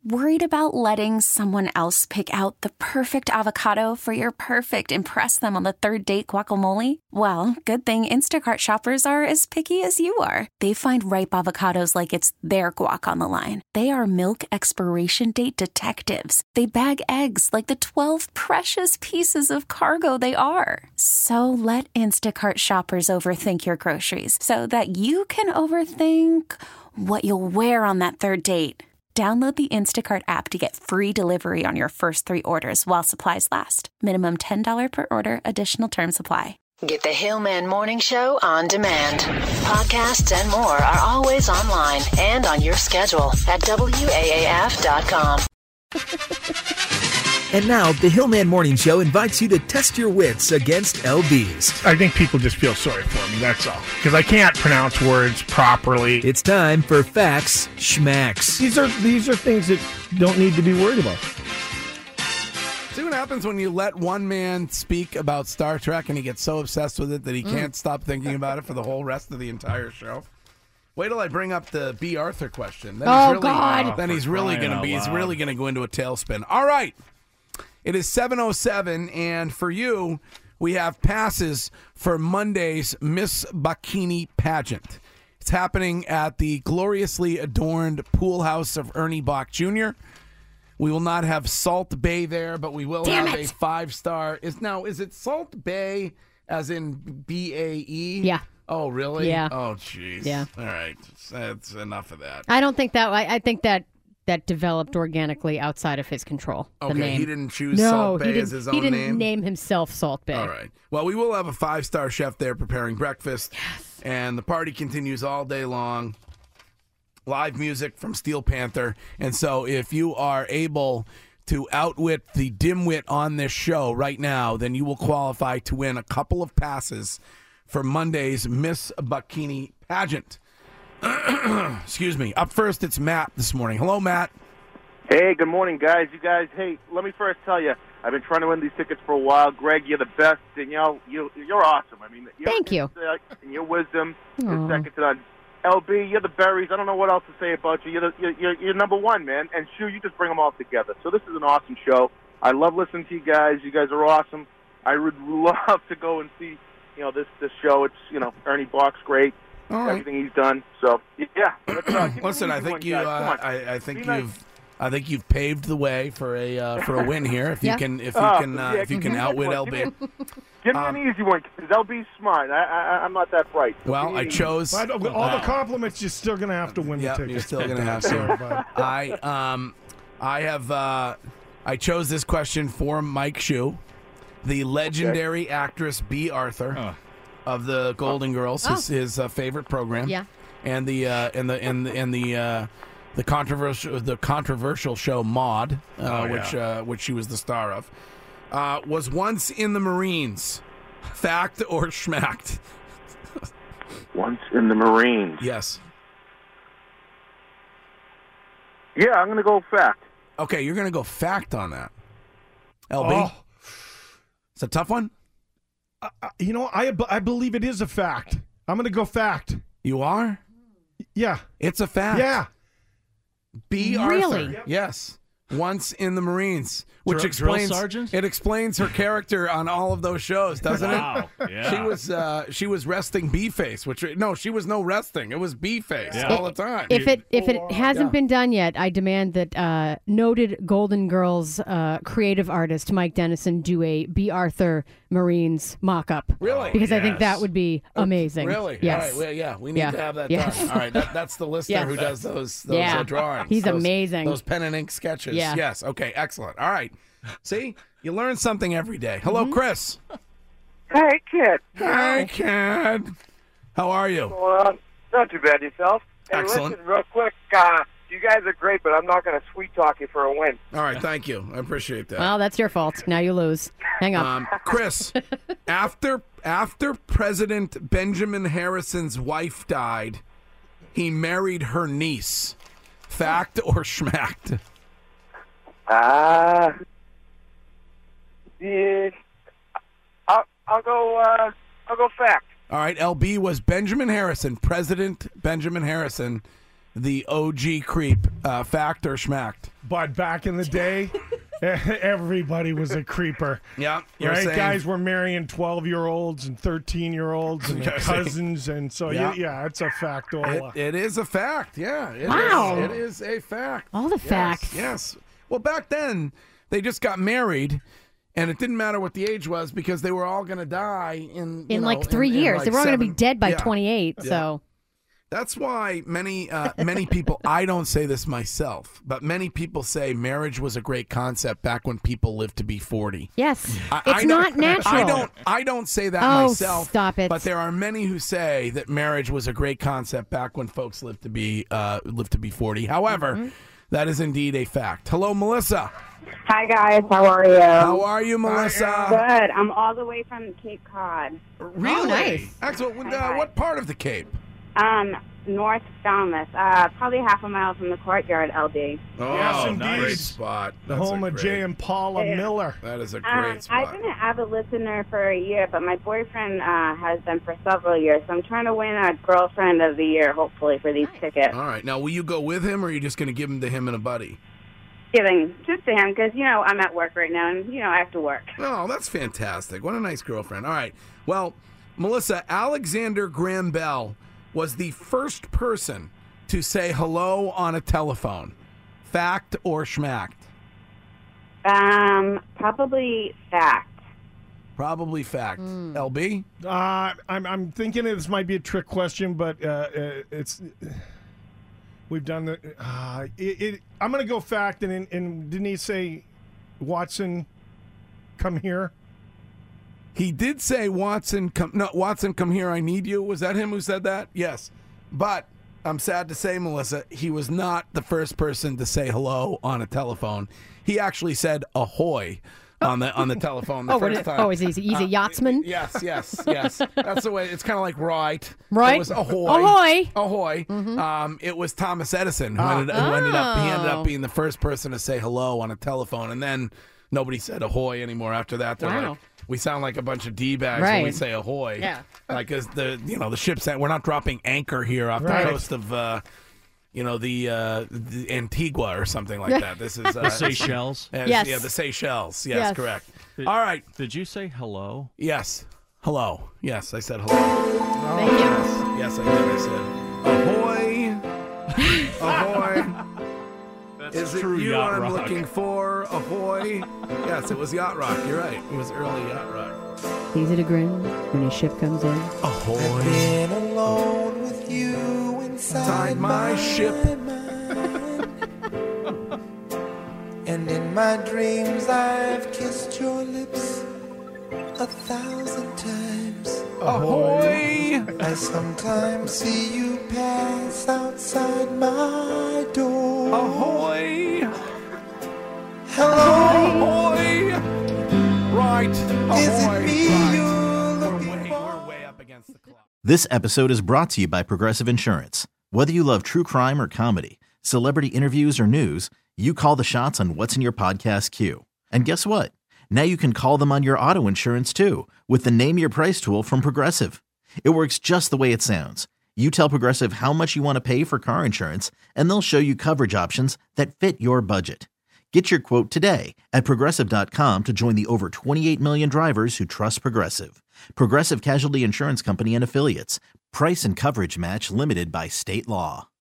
Worried about letting someone else pick out the perfect avocado for your perfect impress them on the third date guacamole? Well, good thing Instacart shoppers are as picky as you are. They find ripe avocados like it's their guac on the line. They are milk expiration date detectives. They bag eggs like the 12 precious pieces of cargo they are. So let Instacart shoppers overthink your groceries so that you can overthink what you'll wear on that third date. Download the Instacart app to get free delivery on your first 3 orders while supplies last. Minimum $10 per order. Additional terms apply. Get the Hillman Morning Show on demand. Podcasts and more are always online and on your schedule at WAAF.com. And now, the Hillman Morning Show invites you to test your wits against LBs. I think people just feel sorry for me, that's all. Because I can't pronounce words properly. It's time for Facts Schmacks. These are things that don't need to be worried about. See what happens when you let one man speak about Star Trek and he gets so obsessed with it that he can't stop thinking about it for the whole rest of the entire show? Wait till I bring up the B. Arthur question. Then God. Then he's really going to go into a tailspin. All right. It is 7:07, and for you, we have passes for Monday's Miss Bikini pageant. It's happening at the gloriously adorned pool house of Ernie Bach Jr. We will not have Salt Bay there, but we will have a 5-star. Is it Salt Bay as in BAE? Yeah. Oh, really? Yeah. Oh, jeez. Yeah. All right. That's enough of that. I don't think that. I think that developed organically outside of his control. Okay, the name. he didn't choose Salt Bay as his own name? He didn't name himself Salt Bay. All right. Well, we will have a 5-star chef there preparing breakfast. Yes. And the party continues all day long. Live music from Steel Panther. And so if you are able to outwit the dimwit on this show right now, then you will qualify to win a couple of passes for Monday's Miss Bikini pageant. Excuse me. Up first, it's Matt this morning. Hello, Matt. Hey, good morning, guys. You guys, hey, let me first tell you, I've been trying to win these tickets for a while. Greg, you're the best. Danielle, you're awesome. I mean, thank you. And your wisdom is second to none. LB, you're the berries. I don't know what else to say about you. You're number one, man. And Shu, you just bring them all together. So this is an awesome show. I love listening to you guys. You guys are awesome. I would love to go and see, this show. It's, Ernie Bach's great. All right. Everything he's done. So yeah. Listen, I think I think you've paved the way for a win here. If you can outwit LB. Give me an easy one because LB's smart. I'm not that bright. Well, I chose all the compliments. You're still going to have to win the ticket. You're still going to have to. I chose this question for Mike Shu, the legendary actress B. Arthur. Of the Golden Girls, his favorite program, and the controversial show Maude, which she was the star of, was once in the Marines. Fact or schmacked? Once in the Marines. Yes. Yeah, I'm going to go fact. Okay, you're going to go fact on that. LB, it's a tough one. I believe it is a fact. I'm going to go fact. You are? Yeah. It's a fact. Yeah. B. Really? Arthur. Yes. Once in the Marines, which explains her character on all of those shows, doesn't it? Wow. Yeah. She was resting B-face, she was no resting. It was B-face all the time. If it hasn't been done yet, I demand that noted Golden Girls creative artist Mike Dennison do a B. Arthur Marines mock-up. Really? Because I think that would be amazing. Really? Yes. All right. We need to have that done. All right. That's the listener who does those drawings. He's amazing. Those pen and ink sketches. Yeah. Yes. Okay. Excellent. All right. See, you learn something every day. Hello, Chris. Hey, kid. Hi, kid. How are you? Not too bad yourself. Hey, Excellent. Listen, real quick, you guys are great, but I'm not going to sweet talk you for a win. All right. Thank you. I appreciate that. Well, that's your fault. Now you lose. Hang on. Chris, after President Benjamin Harrison's wife died, he married her niece. Fact or schmacked? Yeah. I'll go fact. All right, LB was Benjamin Harrison, President Benjamin Harrison, the OG creep, fact or schmacked? But back in the day, everybody was a creeper. Yeah, right? saying, Guys were marrying 12-year-olds and 13-year-olds and their cousins, and so yeah, it's a fact. It is a fact. Yeah, it is a fact. All the facts. Yes. Well, back then they just got married. And it didn't matter what the age was because they were all going to die in like 3 years. like they were all going to be 7. dead by Yeah. 28. Yeah. So that's why many people. I don't say this myself, but many people say marriage was a great concept back when people lived to be 40. yes, I it's not natural. I don't say that Oh, myself. stop it. But there are many who say that marriage was a great concept back when folks lived to be 40. However, that is indeed a fact. Hello, Melissa. Hi, guys. How are you? How are you, Melissa? Good. I'm all the way from Cape Cod. Really? Oh, nice. Excellent. Hi. What part of the Cape? North Falmouth. Probably half a mile from the Courtyard, LD. Oh, Yes, indeed. great spot. The That's home a of great- Jay and Paula Miller. That is a great spot. I've been an avid listener for a year, but my boyfriend has been for several years, so I'm trying to win a girlfriend of the year, hopefully, for these tickets. All right. Now, will you go with him, or are you just going to give them to him and a buddy? Giving just to him, because, I'm at work right now, and, I have to work. Oh, that's fantastic. What a nice girlfriend. All right. Well, Melissa, Alexander Graham Bell was the first person to say hello on a telephone. Fact or schmacked? Probably fact. Probably fact. LB? I'm thinking this might be a trick question, but it's we've done the. I'm going to go fact, and didn't he say, Watson, come here? He did say, Watson, come here, I need you. Was that him who said that? Yes. But I'm sad to say, Melissa, he was not the first person to say hello on a telephone. He actually said ahoy on the telephone the first time. Oh, is he a yachtsman? Yes. That's the way. It's kind of like right. Right. It was ahoy. Ahoy. Ahoy. It was Thomas Edison who ended up being the first person to say hello on a telephone, and then nobody said ahoy anymore after that. They're Wow. like, we sound like a bunch of D-bags when we Right. say ahoy. Yeah. Like, as the ship's we're not dropping anchor here off Right. the coast of the Antigua or something like that. This is the Seychelles. Yes. Yeah, the Seychelles. Yes, Yes. correct. All right. Did you say hello? Yes. Hello. Yes, I said hello. Thank you. Yes, I did. I said ahoy. Ahoy. That's Is it true you yacht I'm rock. looking for? Ahoy. Yes, it was yacht rock. You're right. It was early yacht rock. Easy to grin when your ship comes in. Ahoy. Been alone with you inside my ship. And in my dreams I've kissed your lips 1,000 times. Ahoy. I sometimes see you pass outside my door. Ahoy. Hello, Ahoy. Right. Ahoy. is it me Right. you're looking We're way up against the clock. This episode is brought to you by Progressive Insurance. Whether you love true crime or comedy, celebrity interviews or news, you call the shots on what's in your podcast queue. And guess what? Now you can call them on your auto insurance too with the Name Your Price tool from Progressive. It works just the way it sounds. You tell Progressive how much you want to pay for car insurance, and they'll show you coverage options that fit your budget. Get your quote today at Progressive.com to join the over 28 million drivers who trust Progressive. Progressive Casualty Insurance Company and Affiliates. Price and coverage match limited by state law.